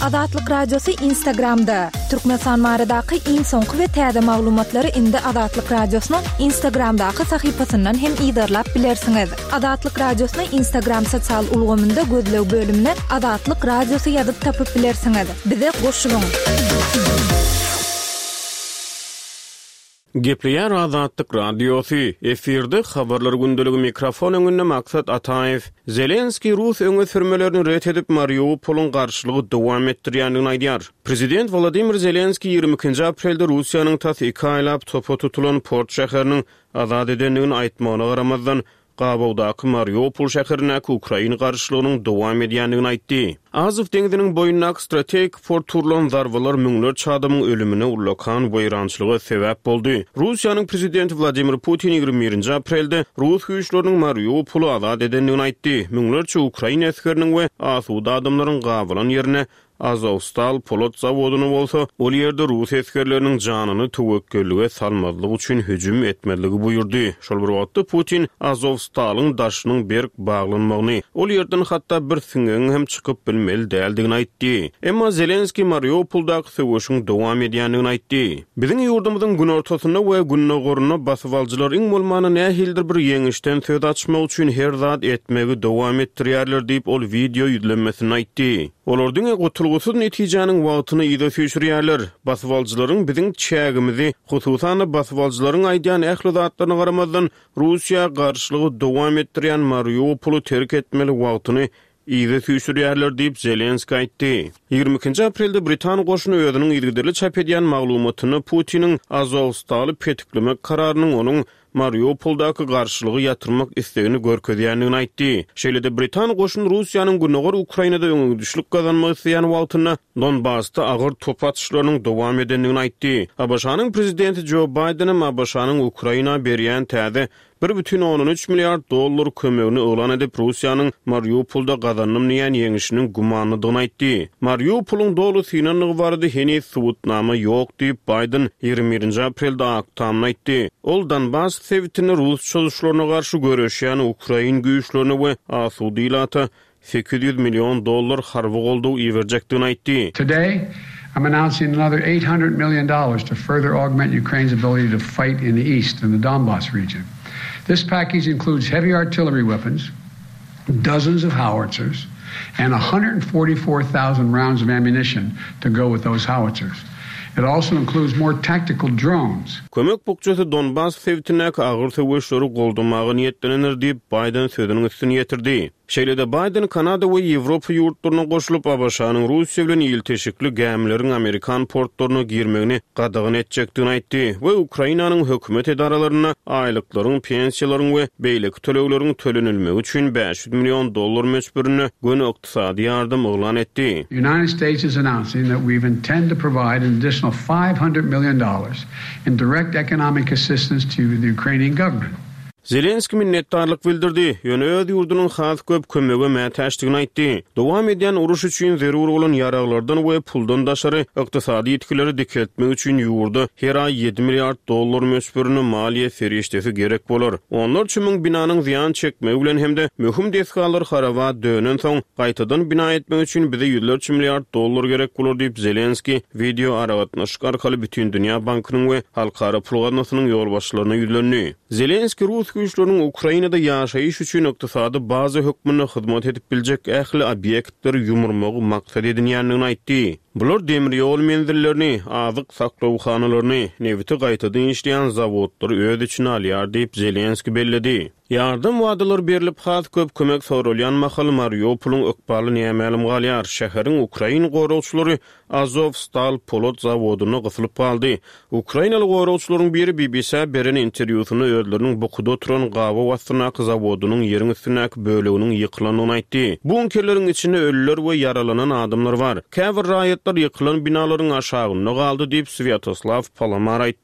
Azatlyk Radiosu Instagramda. Türkmenistan maradaky iň soňky we täze maglumatlary indi Azatlyk Radiosynyň Instagramdaky sahypasyndan hem ýydarlap bilersiňiz. Azatlyk Radiosynyň Instagram sosial ulgamynda gözlew bölümine Azatlyk Radiosu ýazyp tapyp bilersiňiz. Bize goşulyň. Gepleýär Azatlyk Radiosu efirde habarlar gündəligi mikrofon öňünde Maksat Ataev Zelenski Rus öňe sürmelerini ret edip Mariupol'un garşylygy dowam etdirýändigini aýdýar. Prezident Volodymyr Zelenski 22 aprelde Russiýanyň tas 2 aýlap topa tutulan port şäheriniň azad edenligini aýtmagyna garamazdan Gabawdaky Mariupol şäherine Ukraina garşylygynyň dowam edýändigini aýtdy. Azov deňiziniň boyundaky strategik port turulan zarbalar müňlerçe adamyň ölümine ullakan boýrançylyga sebäp boldy. Russiýanyň prezidenti Vladimir Putin 21 aprelde Rus güýçleriniň Mariupoly azad edenligini aýtdy. Müňlerçe Ukraina äskeriniň we asuda adamlaryň gabalan ýerine Azovstal polot zawoduny bolsa, ol ýerde Rus äskerleriniň janyny töwekküllige salmazlyk üçin hüjüm etmeligi buyurdy. Şol bir wagtda Putin Azovstalyň daşynyň berk baglanmagyny, ol ýerden hatda bir siňeň hem çykyp bilmeli däldigini aýtdy. Emma Zelenski Mariupoldaky söwüşiň dowam edýändigini aýtdy. Biziň ýurdumyzyň gün ortasynda we günnägoruna basyp aljylar iň bolmany nähildir bir ýeňişden söz açmak üçin her zat etmegi dowam etdirýärler diýip ol video ýüzlenmesini aýtdy. Olardyň gotulgusuz netijäniň wagtyny ýa-da süýşürýärler. Basyp aljylaryň biziň çägimizi, hususan basyp aljylaryň aýdýan ähli zatlaryna garamazdan Russiýa garşylygy dowam etdirýän Mariupoly terk etmeli wagtyny ýa-da süýşürýärler diýip Zelenski aýtdy. 22 aprelde Britan goşuny özüniň ýergideli çap edýän maglumatyny Putiniň Azovstaly petiklemek kararynyň onuň Mariupoldaky garşylygy ýatyrmak istegini görkezýändigini aýtdy. Şeýlede Britan goşun Russiýanyň günnägor Ukrainada öňüňdüşlik gazanmak isleýän wagtyna Donbassda agyr top atışlarynyň dowam edendigini aýtdy. ABŞ-nyň prezidenti Joe Biden ABŞ-nyň Ukraina berýän täze $1.13 milyard kömegini elan edip Russiýanyň Mariupolda gazannym diýen ýeňişiniň gumanlydygyny aýtdy. Mariupolyň dolu synanygy bardy henüz subutnama ýok diýip Biden 21 aprelde aktamyny aýtdy. Ol Donbass sewitini Rus çözüşlerine garşy görüşýän Ukraina güýçlerini we asuda $800 milyon harby goldugy iwerjekdigini aýtdy. Today I'm announcing another $800 million to further augment Ukraine's ability to fight in the east in the Donbass region. This package includes heavy artillery weapons, dozens of howitzers, and 144,000 rounds of ammunition to go with those howitzers. It also includes more tactical drones. Kömek bukçası Donbass sewitinek agyr söwüşleri goldurmagy niýetlenir diýip Biden sözüniň üstüne ýetirdi. Şeýlede Biden Kanada we Ýewropa ýurtlaryna goşulyp ABŞ-nyň Russiýa bilen ýylteşikli gemleriň Amerikan portlaryna girmegini gadagyn etjekdigini aýtdy we Ukrainanyň hökümet edaralaryna aýlyklaryň, pensiýalaryň we beýleki tölegleriň tölenilmegi üçin $500 milyon möçberini gönü ykdysady ýardym elan etdi. The United States is announcing that we intend to provide an additional $500 million in direct economic assistance to the Ukrainian government. Zelenski minnetdarlyk bildirdi. Ýöne öz ýurdunyň has köp kömege mätäşdigini aýtdy. Dowam edýän uruş üçin zerur bolan ýaraglardan we puldan daşary ykdysady ýetkileri dikeltmek üçin ýurda her aý $7 milyard möçberini maliýe ferişdesi gerek bolar. Onlar çümüň binanyň ziýan çekmegi bilen hemde möhüm desgalar haraba dönen soň gaýtadan bina etmek üçin bize $100 milyard gerek bolar diýip Zelenski video aragatnaşyk arkaly bütün dünýä bankynyň we halkara pul gazanasynyň ýolbaşçylaryna ýüzlendi. Zelenski Rus güýçleriniň Ukrainada ýaşaýyş üçin ykdysady baza hökmüne hyzmat edip biljek ähli obýektleri ýumurmagy maksat edilýändigini aýtdy. Bular demir ýol menzillerini, azyk saklawxanalaryny, neviti gaýtadan işleýän zawodlary öz içine alýar diýip Zelenski belledi. Yardım wadalar berilip has köp kömek sorulýan mahal Mariupol'un ykbaly nämälim galýar. Şäheriň Ukraina goragçylary Azovstal polot zawoduny gysylyp aldy. Ukrainaly goragçylaryň biri BBC beren interwýusyny özleriniň bukuda oturan gawa wastynaky zawodunyň ýeriň üstündäki bölегiniň ýykylandygyny aýtdy. Bunkerleriň içinde ölüler we yaralanan adamlar bar. Käbir raýatlar ýykylan binalaryň aşagyna galdy diýip Svyatoslav Palomar aýtdy.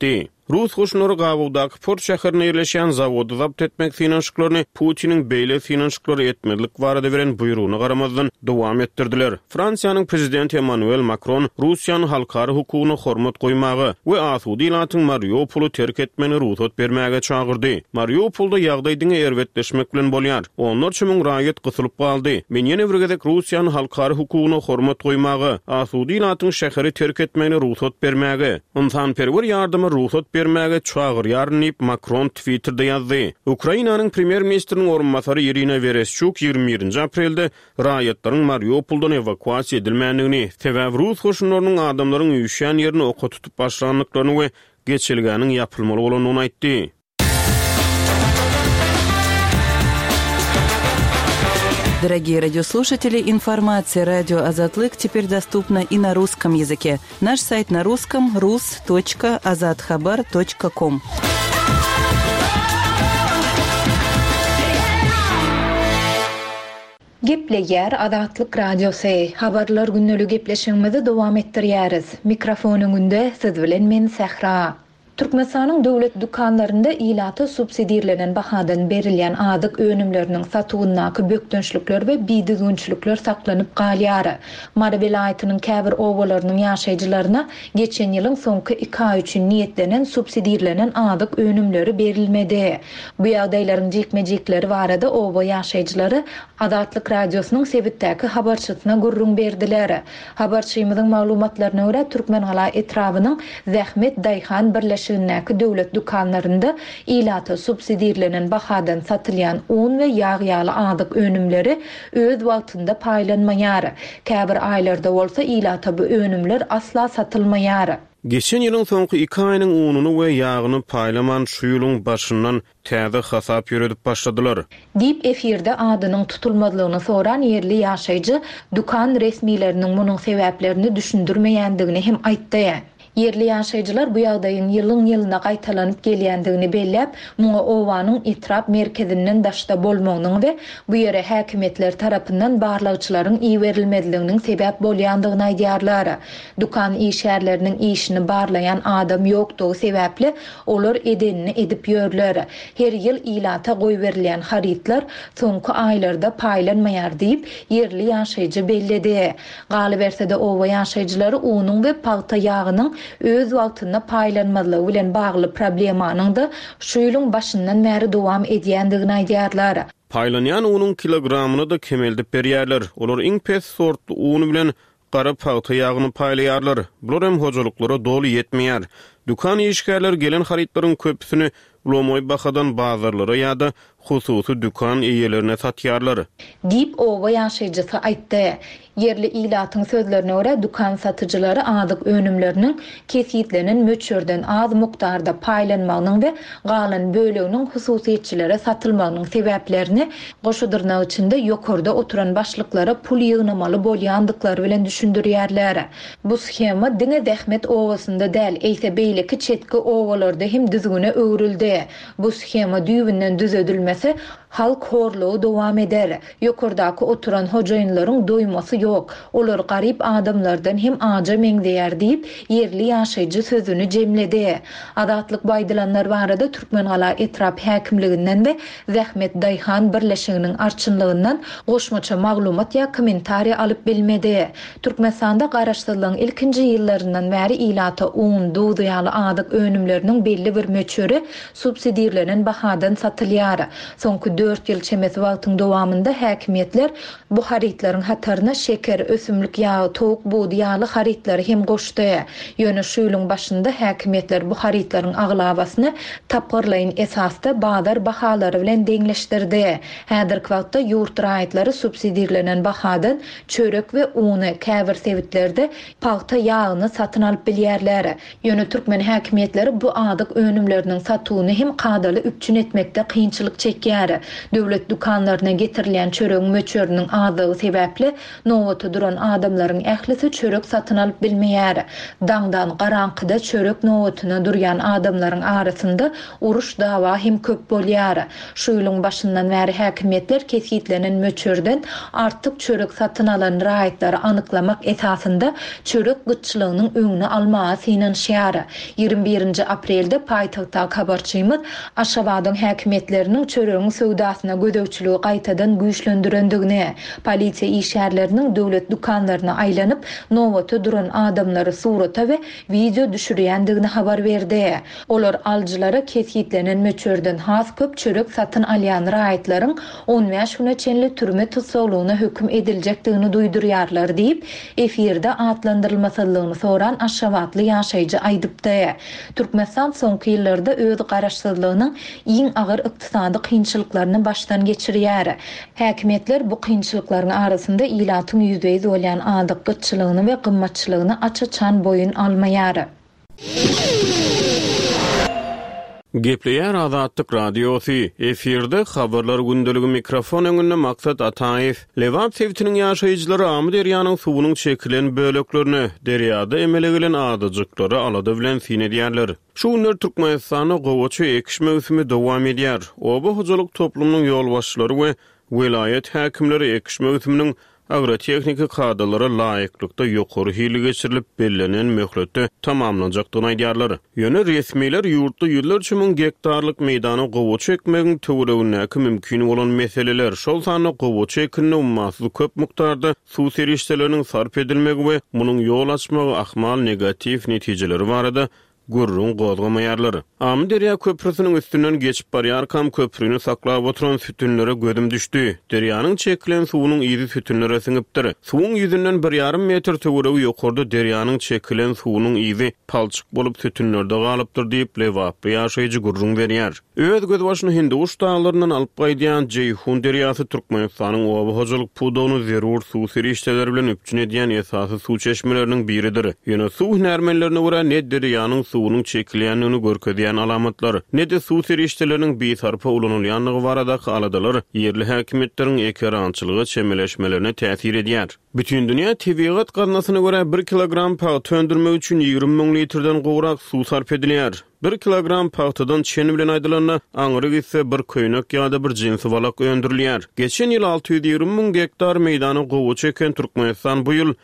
Rus goşunlary Gabawdaky Port şäherine ýerleşýän zawody zapt etmek finanşyklaryny Putiniň beýle finanşyklary etmelik barada beren buýrugyna garamazdan dowam etdirdiler. Fransiýanyň prezidenti Emmanuel Macron Russiýanyň halkary hukugyna hormat goýmagy we asudy ilatyň Mariupolu terk etmeni ruhsat bermäge çagyrdy. Mariupolda ýagdaý diňe erwetleşmek bilen bolýar. Onlar çymyň raýat gysylyp galdy. Men ýene bir gezek Russiýanyň halkary hukugyna hormat goýmagy, asudy ilatyň şäheri terk etmeni ruhsat bermäge, insanperwer ýardymy ruhsat bermäge çagyrýar diýip Macron Twitter'da ýazdy. Ukrainanyň premier ministriniň orunmasary Irina Vereshchuk 21 aprelde raýatlaryň Mariupoldan evakuasiýa edilmändigini, sebäbi Rus goşunlarynyň adamlaryň üýşýän ýerini oka tutup başlandyklaryny we geçilgäniň ýapylmaly bolanyny aýtdy. Дорогие радиослушатели, информация «Радио Азатлык» теперь доступна и на русском языке. Наш сайт на русском – rus.azadkhabar.com. Gepleýär Azatlyk radiosy. Habarlar günnäli gepleşigimizi dowam etdirýäris. Mikrofonuň önünde siz bilen men Sahra. Türkmenistanyň döwlet dukanlarynda ilaty subsidiýalenen bahadan berilýän adyk önümleriniň satywynaky bökdünçlükler we bidigunçluklar saklanyp galýar. Mara vilayatynyň käbir owalarynyň ýaşaýjylaryna geçen ýylyň soňky 2 ay üçin niýetlenen subsidiýalenen adyk önümleri berilmedi. Bu ýagdaýlaryň jekmejekleri barada owa ýaşaýjylary Azatlyk radiosynyň sebitdäki habarçysyna gurrun berdiler. Habarçymyzyň maglumatlaryna görä Türkmenhala etrawynyň Zähmet Daýhan birleşik döwlet dukanlarynda ilaty subsidiýalenen bahadan satylýan un we ýağ ýaly adyk önümleri öz wagtynda paýlanmaýar. Käbir aýlarda bolsa ilaty bu önümler asla satylmaýar. Geçen ýylyň soňky 2 aýynyň ununy we ýagyny paýlaman şu ýylyň başyndan täze hasap ýöredip başladylar. Dip efirde adynyň tutulmadygyny soran ýerli ýaşaýjy dukan resmiýetleriniň munyň sebäplerini düşündirmeýändigini hem aýtdy. Yerli ýaşaýjylar bu ýagdaýyň ýylyň-ýylyna gaýtalanyp gelýändigini belläp, muňa owanyň itrap merkezinden daşda bolmagynyň we bu ýere häkimetler tarapyndan barlagçylaryň iý berilmediliginiň sebäp bolýandygyny aýdýarlar. Dukan işgärleriniň işini barlayan adam ýokdugy sebäpli olar edenini edip ýörler. Her ýyl ilata goý berilýän haritlar soňky aýlarda paýlanmaýar diýip yerli ýaşaýjy belledi. Galy bersede owa ýaşaýjylary unyň we paýta ýagynyň öz wagtyna paýlanmadylygy bilen bagly problemanyň da şu ýylyň başyndan bäri dowam edýändigini aýdýarlar. Paýlanýan unyň kilogramyny da kemeldip berýärler. Olar iň pes sortly uny bilen gara paýta ýagyny paýlaýarlar. Bular hem hojalyklara doly ýetmeýär. Dukan işgärler gelen haritlaryň köpüsini ulomoy bahadan bazarlara ýa-da hususy dukan eýelerine satýarlar. Dip owa ýaşaýjysy aýtdy. Yerli ilatyň sözlerine görä dukan satyjylary adyk önümleriniň kesitlenen möçürden az mukdarda paýlanmagynyň we galan böleginiň hususiýetçilere satylmagynyň sebäplerini goşudyrnak içinde ýokarda oturan başlyklara pul ýygnamaly bolýandyklary bilen düşündirýärler. Bu schema diňe Zähmet owasynda däl, eýse beýleki çetki owalarda hem düzgüne öwrüldi. Bu schema düýbinden düzedilmese halk horluğu dowam eder. Ýokardaky oturan hojaýynlaryň doýmasy ýok. Olar garyp adamlardan hem aja meňdeýär diýip yerli ýaşaýjy sözüni jemledi. Azatlyk baýdylanlar barada Türkmenhala etrap häkimliginden we Zähmet Daýhan birleşiginiň arçynlygyndan goşmaça maglumat ýa kommentariýa alyp bilmedi. Türkmenistanda garaşsyzlygyň ilkinji ýyllaryndan bäri ilata un, duz ýaly adyk önümleriniň belli bir möçüri subsidiýalenen bahadan satylýar. Soňky 4 ýyl çemesi wagtyň dowamında häkimetler bu haritlaryň hataryna şeker, ösümlik ýagy, towuk buğdy ýaly haritlary hem goşdy. Ýöne şu ýylyň başynda häkimetler bu haritlaryň aglabasyny tapgyrlaýyn esasda bazar bahalary bilen deňleşdirdi. Häzirki wagtda ýurt raýatlary subsidiýalenen bahadan çörek we uny käbir sevitlerde paýta ýagyny satyn alyp bilýärler. Ýöne türkmen häkimetleri bu adyk önümleriniň satywyny hem kadaly üpçün etmekde kynçylyk çekýär. Döwlet dukanlaryna getirilen çöregiň möçörünün azlygy sebäpli nowata duran adamlaryň ählisi çörek satyn alyp bilmeýär. Daňdan garaňkyda çörek nowatyna durýan adamlaryň arasynda uruş dawa hem köp bolýar. Şu ýylyň başyndan bäri häkimetler kesitlenen möçörden artyk çörek satyn alan raýatlary anyklamak esasında çörek gyçylygynyň öňüne almagy synanýar. 21 aprelde paýtagtda habarçymyz Aşgabatyň häkimetleriniň çöregiň söwdasyna gödöwçiligi gaýtadan güýçlendirendigine, polisiýa işgärleriniň döwlet dukanlaryna aýlanyp nowata duran adamlary surata we video düşürýändigine habar berdi. Olar aljylara kesitlenen möçörden has köp çörek satyn alýan raýatlaryň 15 güne çenli türme tutsaglygyna hökm ediljekdigini duýdurýarlar diýip efirde atlandyrylmasalygyny soran Aşgabatly ýaşaýjy aýdypdy. Türkmenistan soňky ýyllarda öz garaşsyzlygynyň iň agyr ykdysady kynçylyklaryny başdan geçirýär. Häkimetler bu kynçylyklaryň arasynda ilatyň ýüzdeýiz bolýan adyk gyçylygyny we gymmatçylygyny açyçan boyun almaýar. Gepleýär Azatlyk radiosi. Efirde habarlar gündeligi mikrofon öňünde Maksat Ataýew. Lewat sewtiniň ýaşaýjylary Amy derýanyň suwunyň çekilen böleklerini, derýada emele gelen adyjyklary alada bilen sinedýärler. Şu günler Türkmenistanyň gowaçy ekiş mewsimi dowam edýär. Oba hojalyk toplumynyň ýolbaşçylary we welaýet häkimleri ekiş mewsiminiň agrotexnika kadrlara laýyklykda ýokary hili geçirilip bellenen möhletde tamamlanjakdygyny aýdýarlar. Ýöne resmiler ýurtda ýyllar çymyň gektarlyk meýdany gowaçy ekmegiň töweregindäki mümkin bolan meseleler, şol sany gowaçy ekini ummasyz köp mukdarda suw serişdeleriniň sarp edilmegi we munyň ýol açmagy ahmal negativ netijeleri barada gurrun gozgamaýarlar. Amy derýa köprüsiniň üstünden geçip barýar kam köprüni saklap oturan sütünlere gözüm düşdi. Derýanyň çekilen suwunyň izi sütünlere siňipdir. Suwuň ýüzünden 1,5 metr töweregi ýokarda derýanyň çekilen suwunyň izi palçyk bolup sütünlerde galypdyr diýip lewap ýaşaýjy gurrun berýär. Öz göz başyny Hindiwuş dağlaryndan alyp gaýdýan Jeyhun derýasy Türkmenistanyň oba hojalyk pudowyny zerur suw serişdeleri bilen üpçün edýän esasy suw çeşmeleriniň biridir. Ýöne suw hünärmenlerine görä ne derýanyň suwunyň çekilýänligini görkezýän alamatlar, ne de suw serişdeleriniň betarpa ulanylýanlygy baradaky aladalar ýerli häkimetleriň ekerançylygy çemeleşmelerine täsir edýär. Bütün dünýä tebigat garnasyna görä 1 kilogram paýt öndürmek üçin 20 000 litrden gowrak suw sarp edilýär. 1 kilogram paýtadan çeni bilen aýdylanyna aňyry ise bir köýnek ýa-da bir jinsi balak öndürilýär. Geçen ýyl 620 000 hektar meýdany gowaçy eken Türkmenistan bu ýyl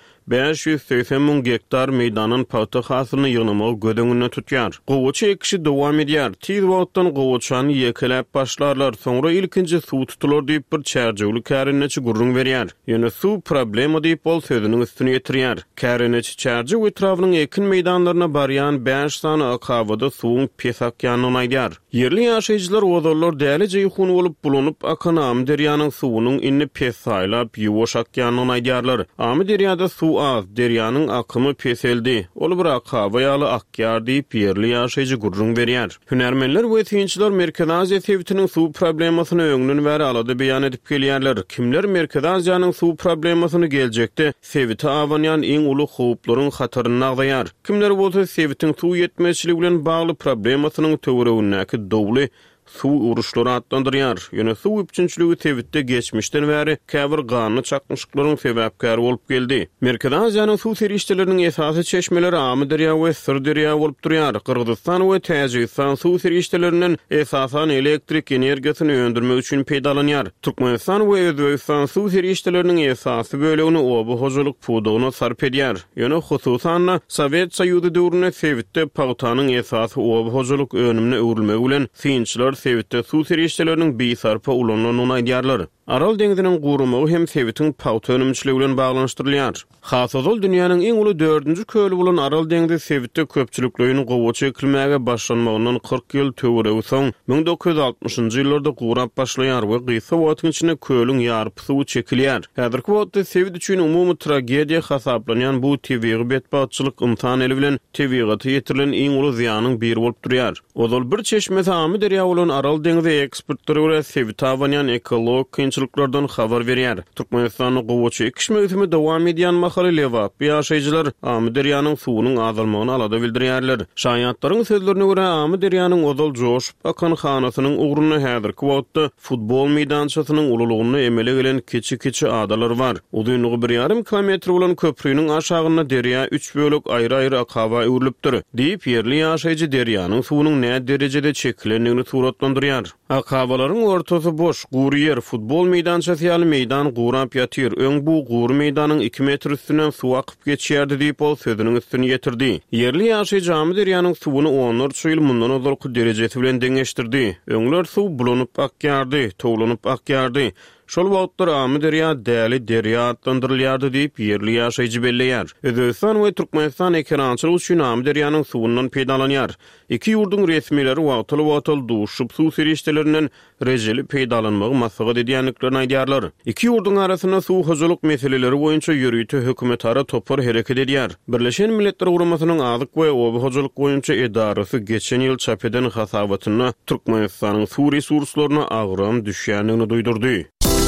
580 000 hektar meýdanyň paýta hasylyny ýygnamagy gödüňünde tutýar. Gowaçy ekişi dowam edýär. Tiz wagtdan gowaçany ýekeläp başlarlar, soňra ilkinji suw tutular diýip bir çärjegli kärinneçi gurrun berýär. Ýöne suw problema diýip bol sözüniň üstüne ýetirýär. Kärinneçi çärje etrawynyň ekin meýdanlaryna barýan 5 sany akawada suwuň pesakýanyny aýdýar. Yerli ýaşaýjylar ozallar däli Jeyhun bolup bulanyp akan Amy derýanyň suwunyň inni pes saýlap ýuwaş akýanyny aýdýarlar. Amy derýada suw az, derýanyň akymy peseldi. Ol bir akawa ýaly akýar diýip yerli ýaşaýjy gurrun berýär. Hünärmenler we synçylar Merkez Aziýa sewtiniň suw problemasyny öňünden bäri alady beýan edip gelýärler. Kimler Merkez Aziýanyň suw problemasyny geljekde sewite awanýan iň uly howplaryň hataryny agdaýar. Kimler bolsa sewitiň suw ýetmezçiligi bilen bagly problemasynyň töweregindäki dowly suw uruşlary atlandyrýar. Ýöne suw üpçünçiligi tewitde geçmişden bäri käbir ganyny çakmyşlyklaryň sebäpkär bolup geldi. Merkez Aziýanyň suw serişdeleriniň esasy çeşmeleri Amy derýa we Sır derýa bolup durýar. Kyrgyzstan we Täjikistan suw serişdeleriniň esasan elektrik energiýasyny öndürmek üçin peýdalanýar. Türkmenistan we Özbegistan suw serişdeleriniň esasy bölegini oba hojalyk pudowyna sarp edýär. Ýöne hususan Sowet Soýuzy döwründe sewitde paýtanyň esasy oba hojalyk önümine öwrülmegi bilen synçylar sewitde suw serişdeleriniň beýsarpa ulananyny aýdýarlar. Aral deňiziniň gurumagy hem sewitiň paýta önümçiligi bilen baglanşdyrylýar. Hasazol dünýäniň iň uly 4-nji köli bolan Aral deňizi sewitde köpçüliklerini gowaçy ekilmäge başlanmagynyň 40 ýyl töweregi soň 1960-njy ýyllarda gurap başlaýar we gysa wagtyň içinde köliň ýarpy suwy çekilýär. Häzirki wagtda sewit üçin umumy tragediýa hasaplanýan bu tebigy betbatçylyk imtihan eli bilen tebigaty ýetirilen iň uly ziýanyň biri bolup durýar. Ozal bir çeşme Amy derýa bolan bolan Aral deňizi ekspertleri we sevtawanyan ekolog kynçylyklardan habar berýär. Türkmenistanyň gowuçy ikiş mevsimi dowam edýän mahaly lewap ýaşaýjylar Amy deryanyň suwunyň azalmagyny alada bildirýärler. Şaýatlaryň sözlerine görä Amy deryanyň ozal joşup akan hanasynyň ugruny häzirki wagtda futbol meýdançasynyň ululugyny emele gelen kiçi adalar bar. Uzunlygy 1,5 kilometr bolan köprüýüň aşagyna derýa 3 bölek aýry-aýry akawa öwrülipdir. Diýip yerli ýaşaýjy deryanyň suwunyň näme derejede çeklendigini suratlandyrýar. Akawalaryň ortasy boş, gury yer, futbol meýdançasy ýaly meýdan gurap ýatyr. Öň bu gury meýdanyň 2 metr üstünden suw akyp geçýärdi diýip ol sözüniň üstüne ýetirdi. Yerli ýaşaýjy Amy deryanyň suwuny 10 ýyl mundan ozalky derejesi bilen deňeşdirdi. Öňler suw bulanyp akýardy, towlanyp akýardy. Şol wagtlar Amy derýa däli derýa adlandyrylýardy diýip yerli ýaşaýjy belleýär. Özbekistan we Türkmenistan ekrançylyk üçin Amy derýanyň suwundan peýdalanýar. Iki ýurduň resmileri wagtly duşup suw serişdelerinden rejeli peýdalanmagy maksat edýänliklerini aýdýarlar. Iki ýurduň arasynda suw hojalyk meseleleri boýunça ýürüýte hökümet ara topar hereket edýär. Birleşen Milletler Guramasynyň azyk we oby hojalyk boýunça edarasy geçen ýyl çap eden hasabatyna Türkmenistanyň suw resurslaryna agram düşýänligini duýdurdy.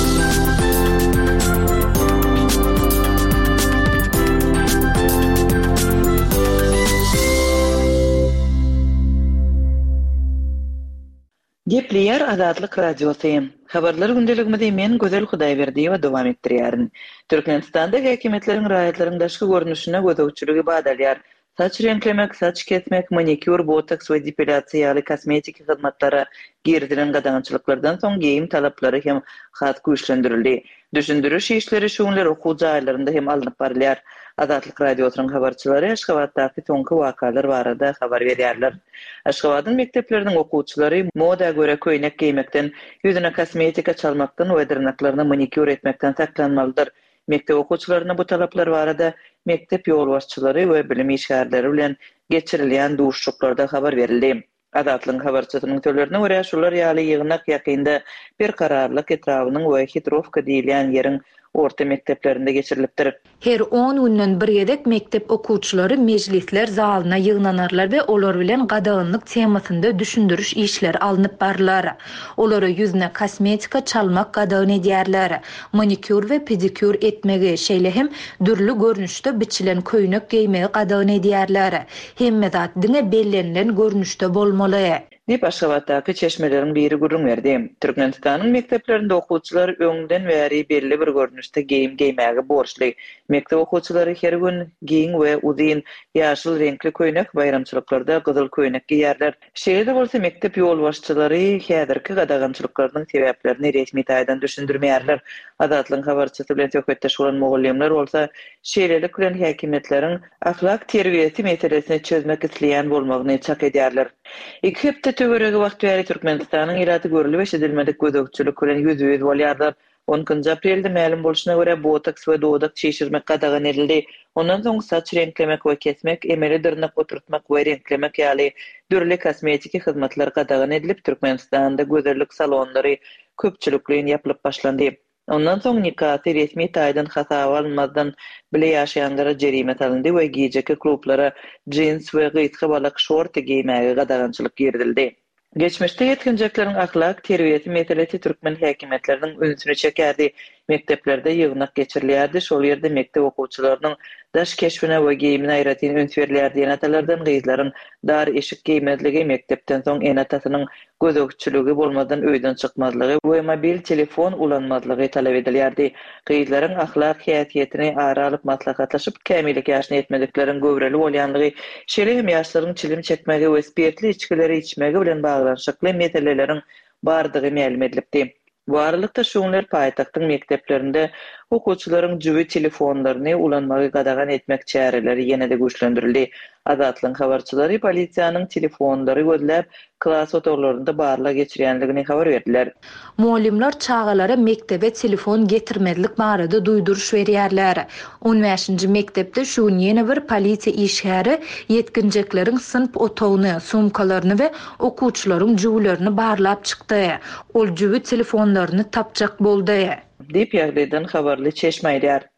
Gepleýär Azatlyk Radiosy. Habarlar gündeliginde men Gözel Hudaýberdiýewa dowam etdirýärin. Türkmenistanda häkimetleriň raýatlaryň daşky görnüşine gözegçiligi badalýar. Saç renklemek, saç kesmek, manikür, botoks we depilasiýaly kosmetik hyzmatlary girdilen gadaňçylyklardan soň geyim talaplary hem hat güýçlendirildi. Düşündürüş işleri şuňlar okuw jaýlarynda hem alınıp barylýar. Azatlyk Radiosynyň habarçylary Aşgabatdaky soňky wakalar barada habar berýärler. Aşgabatyň mektepleriniň okuwçylary moda göre köýnek giýmekden, ýüzüne kosmetika çalmakdan we dyrnaklaryny manikür etmekden saklanmalydyr. Mektep okuwçylaryna bu talaplar barada mektep ýolbaşçylary we bilim işgärleri bilen geçirilýän duşşuklarda habar berildi. Azatlyň habarçysynyň sözlerine görä şular ýaly ýygnak ýakynda bir kararlyk etrawynyň we hitrovka diýilen ýeriň orta mekteplerinde geçirilipdir. Her 10 günden bir gedek mektep okuwçylary mejlisler zalyna ýygnanarlar we olar bilen gadaňlyk temasynda düşündürüş işleri alınıp barlar. Olary ýüzüne kosmetika çalmak gadaň edýärler. Manikür we pedikür etmegi şeýle hem dürlü görnüşde biçilen köýnek giýmegi gadaň edýärler. Hemme zat diňe bellenilen görnüşde bolmaly. Dip Aşgabatdaky çeşmeleriň biri gurrun berdi. Türkmenistanyň mekteplerinde okuwçylar öňden bäri belli bir görnüşde geyim giýmäge borçly. Mektep okuwçylary her gün giň we uzyn ýaşyl renkli köýnek, bayramçylyklarda gyzyl köýnek giýerler. Şeýle bolsa mektep ýolbaşçylary häzirki gadaňçylyklarynyň sebäplerini resmi taýdan düşündirmeýärler. Azatlyň habarçysy bilen söhbetdeş bolan mugallimler bolsa şeýlelik bilen häkimetleriň ahlak terbiýesi meselesini çözmek isleýän bolmagyny çak edýärler. Iki hepde töweregi wagt bäri Türkmenistanyň iraty görülip eşidilmedik gözegçilik bilen ýüz bolýarlar. 10 aprelde ma'lum bolşuna görä botoks we dodak çeşirmek gadagan edildi. Ondan soň saç renklemek we kesmek, emeli dyrnak oturtmak we renklemek ýaly dürli kosmetik hyzmatlar gadagan edilip Türkmenistanda gözellik salonlary köpçülikliň ýapylyp başlandy. Ondan soň nikahty resmi taýdan hasaba alınmadan bile ýaşaýanlara jerimet alındy we giýjeki klublara jeans we gysga balak şort giýmäge gadagançylyk girdildi. Geçmişte yetkinjeklerin ahlak terbiýeti meselesi türkmen häkimetleriniň öňüne çekerdi. Mekteplerde ýygnak geçirilýärdi. Şol ýerde mektep okuwçylarynyň daş keşfine we giýimine aýratyn öňs berilýärdi. Enatalardan gyzlaryň dar eşik giýmedligi, mektepden soň enatasynyň gözegçiligi bolmadan öýden çykmazlygy we mobil telefon ulanmazlygy talap edilýärdi. Gyzlaryň ahlak häsiýetini ara alyp maslahatlaşyp kämillik ýaşyna etmediklerini göwreli bolýanlygy, şeýle hem ýaşlaryň çilim çekmegi we spirtli içkileri içmegi bilen baglanşykly meseleleriň bardygy ma'lum edilipdi. Bu aralykda şuňlar paýtagtyň mekteplerinde okuwçylaryň jübi telefonlaryny ulanmagy gadagan etmek çäreleri ýene-de güýçlendirildi. Azatlyň habarçylary polisiýanyň telefonlary gözläp klas otorlarynda barla geçirýänligini habar berdiler. Muallimler çağalara mektebe telefon getirmedlik barada duýduruş berýärler. 15-nji mektepde şu ýene bir polisiýa işgäri yetkinjekleriň sınıp otogyny, sumkalaryny we okuwçylaryň jüwlerini barlap çykdy. Ol jübi telefonlaryny tapjak boldy. Dip ýagdaýdan habarly çeşme aýdýar.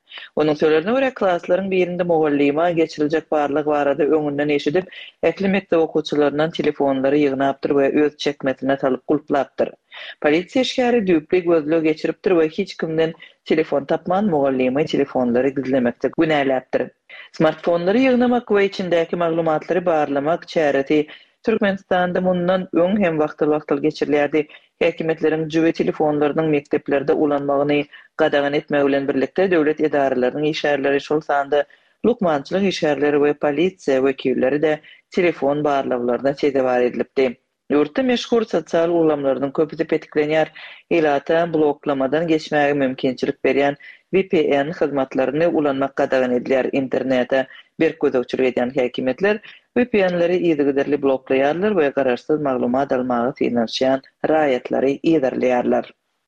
Onun sözlerine göre klaslaryň birinde mugallima geçiriljek barlyk barada öňünden eşidip, ekli mektep okuwçylarynyň telefonlary ýygnapdyr we öz çekmetine talyp gulplapdyr. Polisiýa şäheri düýpli gözlö geçiripdir we hiç kimden telefon tapman mugallima telefonlary gizlemekde günäläpdir. Smartfonlary ýygnamak we içindäki maglumatlary barlamak çäreti Türkmenistanda mundan öň hem wagtly geçirilýärdi. Häkimetleriň jüwe telefonlarynyň mekteplerde ulanmagyny gadagan etmek bilen birlikde döwlet edaralarynyň işgärleri şol sanda lukmançylyk işgärleri we polisiýa wekilleri de telefon barlawlaryna tedavar edilipdi. Ýurtda meşhur sosial ulamlarynyň köpüsi petiklenýär. Elata bloklamadan geçmäge mümkinçilik berýän VPN hyzmatlaryny ulanmak gadagan edilýär. Internete bir gözükçülük edýän häkimetler VPN-leri ýygyderli bloklaýarlar we garaşsyz maglumat almagy finansiýan raýatlary ýerlerler.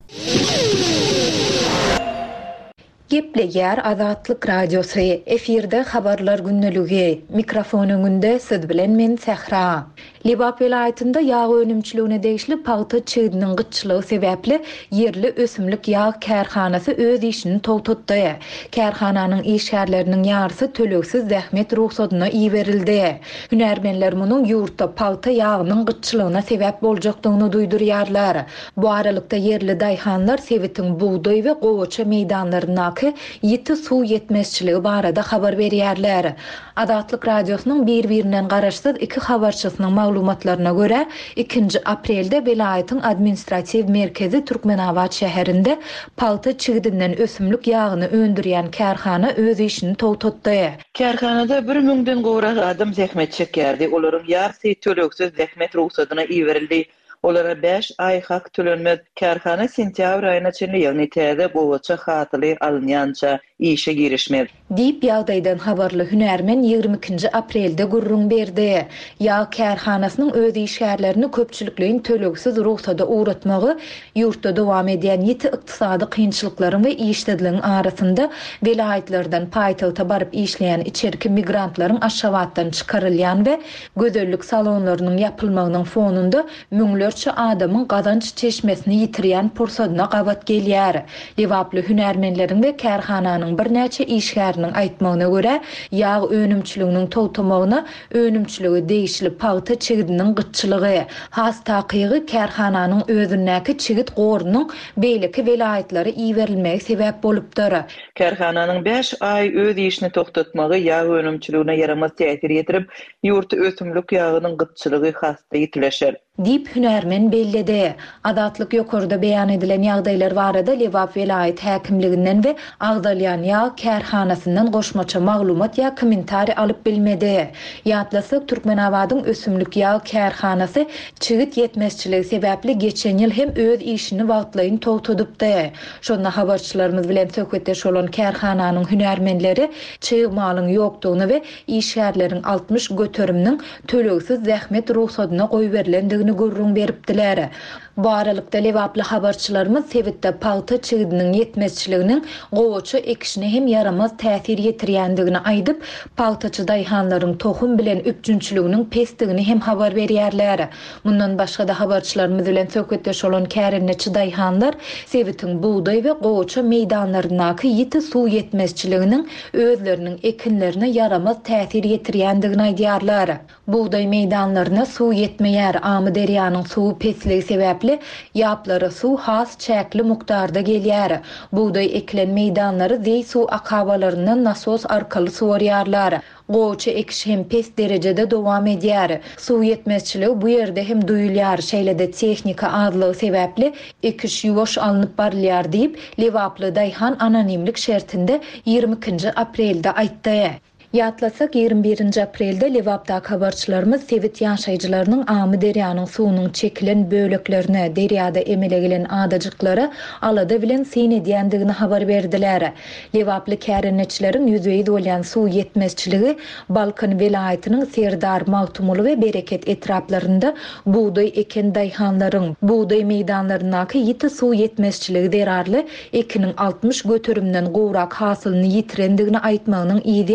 Gepleýär Azatlyk Radiosu efirde habarlar günneligi mikrofon öňünde siz bilen men Sehra. Libap vilayetinde yağ önümçülüğüne değişli paýta çygynyň gyçylygy sebäpli yerli ösümlik yağ kärhanasy öz işini togtatdy. Kärhananyň işgärleriniň ýarysy töleksiz zähmet ruhsatyna iýerildi. Hünärmenler munyň ýurtda paýta ýagynyň gyçylygyna sebäp boljakdygyny duýdurýarlar. Bu aralykda yerli daýhanlar Sewitin buğday we gowaça meýdanlarynaky ýiti suw ýetmezçiligi barada habar berýärler. Azatlyk Radiosynyň bir-birinden garaşsyz iki habarçysynyň maglumatlaryna görä 2 aprelde vilayetin administrativ merkezi Türkmenabad şäherinde paýta çygynyň ösümlik ýagyny öndürýän kärhana öz işini togtatdy. Kärhanada 1000den gowrak adam zähmet çekýärdi. Olaryň ýarysy töleksiz zähmet ruhsatyna iýerildi. Olara 5 ay hak tölenmez. Kärhana sentýabr aýyna çenli ýagny täze gowaça hatyly alınýança işe girişmez. Diýip ýagdaýdan habarly hünärmen 22 aprelde gurrun berdi. Ýağ kärhanasynyň öz işgärlerini köpçülikliň töleksiz ruhsata uğratmagy ýurtda dowam edýän ýeti ykdysady kynçylyklaryň we işdediliň arasynda vilayetlerden paýtagta baryp işleýän içerki migrantlaryň aşawatdan çykarylýan we gözellik salonlarynyň ýapylmagynyň fonunda müňlerçe adamyň gazanç çeşmesini ýitirýän pursadyna gabat gelýär. Lewaply hünärmenleriň we kärhananyň bir näçe işgäriniň aýtmagyna görä, ýağ önümçiliginiň togtamagyna önümçiligi değişilip paýta çygynyň gyçylygy, has takygy kärhananyň özündäki çygit gorunyň beýleki vilayetlere iýerilmegi sebäp bolupdyr. Kärhananyň 5 ay öz işini togtatmagy ýağ önümçiligine yaramaz täsir ýetirip, ýurtda ösümlik ýagynyň gyçylygy hasda ýitileşer. Diýip hünärmen bellidi. Azatlyk ýokarda beýan edilen ýagdaýlar barada Lewap vilayet häkimliginden we Agdalýan ýağ kärhanasyndan goşmaça maglumat ýa kommentari alyp bilmedi. Ýatlasak Türkmenabadyň ösümlik ýağ kärhanasy çygyt ýetmezçiligi sebäpli geçen ýyl hem öz işini wagtlaýyn togtadypdy. Şonda habarçylarymyz bilen söhbetdeş bolan kärhananyň hünärmenleri çyg malyň ýokdugyny we işgärleriň 60 göteriminiň töleksiz zähmet ruhsatyna goýup berilendigini gurrun beripdiler. Bu aralykda Lewaply habarçylarymyz Sewitde paýta çygynyň ýetmezçiliginiň gowaça ekişine hem yaramaz täsir ýetirýändigini aýdyp, paýtaçy daýhanlaryň tohum bilen üpjünçiliginiň pesdigini hem habar berýärler. Mundan başga da habarçylarymyz bilen söhbetdeş bolan kärenneçi daýhanlar Sewitin buğday we gowaça meýdanlarynaky ýiti suw ýetmezçiliginiň özleriniň ekinlerine yaramaz täsir ýetirýändigini aýdýarlar. Buğday meýdanlaryna suw ýetmeýär, amy derýanyň suwy pesligi sebäpli ýaplary suw has çäkli mukdarda gelýär. Buğday ekilen meýdanlary zeý suw akabalaryndan nasos arkaly suwarýarlar. Gowaça ekiş hem pes derejede dowam edýär. Suw ýetmezçiligi bu ýerde hem duýulýar. Şeýlede tehnika azlygy sebäpli ekiş ýuwaş alınıp barylýar diýip Lewaply daýhan anonimlik şertinde 22 aprelde aýtdy. Ýatlasak 21 aprelde Lewapda habarçylarymyz Sewit ýaşaýjylarynyň amy derýanyň suwunyň çekilen böleklerine derýada emele gelen adajyklary alada bilen syn edýändigini habar berdiler. Lewaply kärenneçileriň ýüzeye dolýan suw ýetmezçiligi Balkan vilayetiniň Serdar, Magtumul we Bereket etraplarynda buğday eken daýhanlaryň buğday meýdanlarynaky ýiti suw ýetmezçiligi derarly ekiniň 60 göterimden gowrak hasylyny ýitirendigini aýtmagynyň ýediýanyna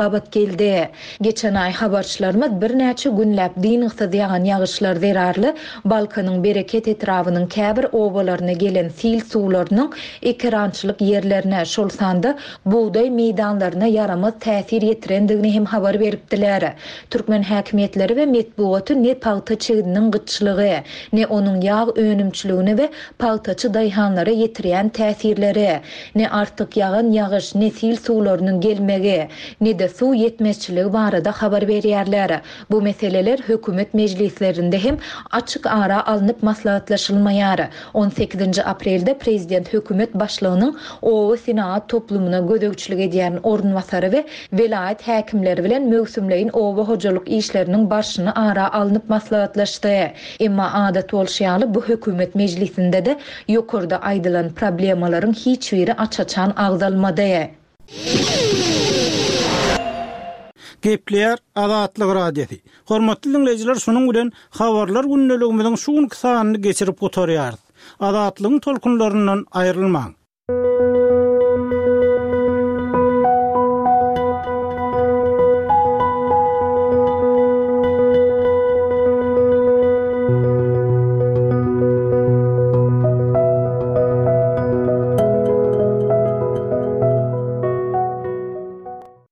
gabat geldi. Geçen ay habarçylarymyz bir näçe günläp diňigsiz ýagan ýagyşlar zerarly Balkanyň bereket etrawynyň käbir obalaryna gelen sil suwlarynyň ekrançylyk ýerlerine şol sanda buğday meýdanlaryna yaramaz täsir ýetirendigini hem habar beripdiler. Türkmen häkimetleri we metbuaty ne paýta çegidiniň gyçylygy, ne onuň ýağ önümçiligine we paýtaçy daýhanlara ýetirýän täsirleri, ne artyk ýagan ýagyş, ne sil suwlarynyň gelmegi, ne de suw ýetmezçiligi barada habar berýärler. Bu meseleler hökümet meclislerinde hem açyk ara alınıp maslahatlaşylmaýar. 18 aprelde prezident hökümet başlygynyň Owa Senat toplumuna gödökçilik edýän ornwasary we velayet häkimleri bilen mögsümleýin owa hojalyk işleriniň başyny ara alınıp maslahatlaşdy. Emma adat bolşýaly bu hökümet meclisinde de ýokurda aýdylan problemalaryň hiç biri açaçan agzalmady. Gepler Azatlyk radiosi. Hormatly dinleyijiler, şonuň bilen habarlar günneligimiziň şu gün kysanyny geçirip oturýarys. Azatlygyň tolkunlaryndan aýrylmaň.